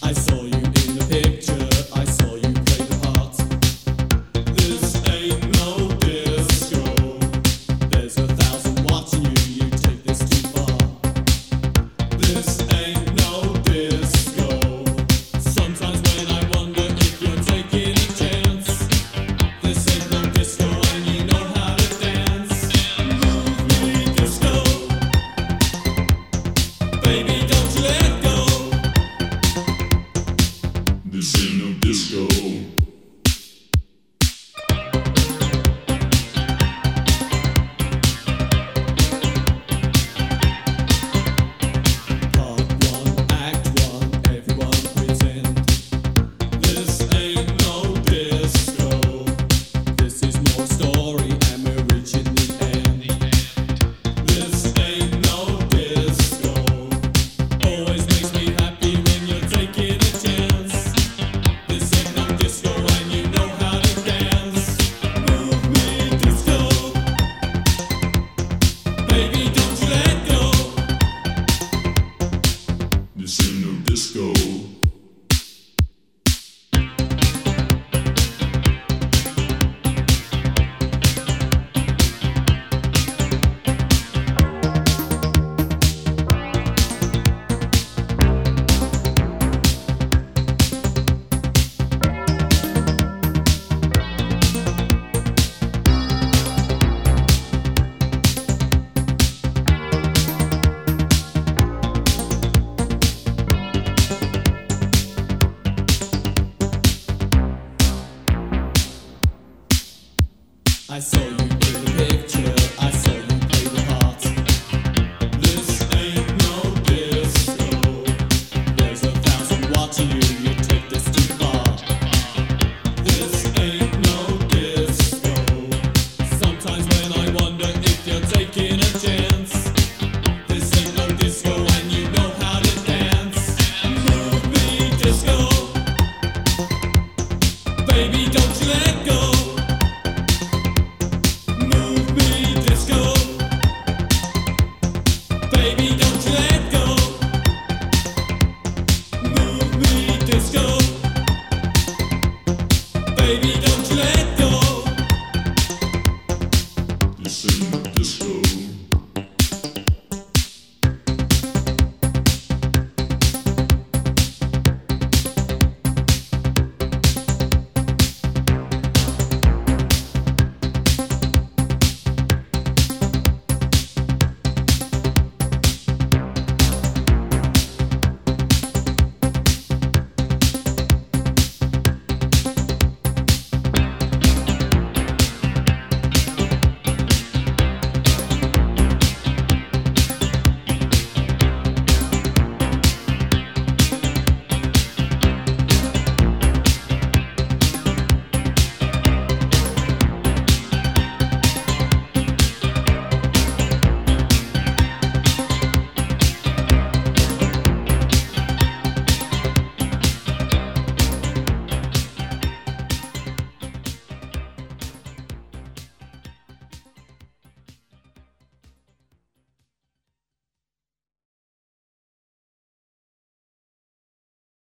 I saw you in the picture, I saw you play the part. This ain't no disco. There's 1,000 watching you, you take this too far. This ain't no disco. Sometimes when I wonder if you're taking a chance. This ain't no disco and you know how to dance. Move me disco. Baby, don't you let go. This ain't no disco. Part 1, Act 1, everyone pretend. This ain't no disco. This is more story and we're reaching the end. This ain't no disco. Always makes me happy when you're taking a chance. This ain't no disco and you know how to dance. Move me disco. Baby, don't you let go. This ain't no disco. I saw you in the picture, I saw you play the part. This ain't no disco. There's 1,000 watching you, you take this too far. This ain't no disco. Sometimes when I wonder if you're taking a chance. This ain't no disco and you know how to dance. Move me disco. Baby, don't you let go. Move me disco. Baby, don't you let go. Move me disco. Baby, don't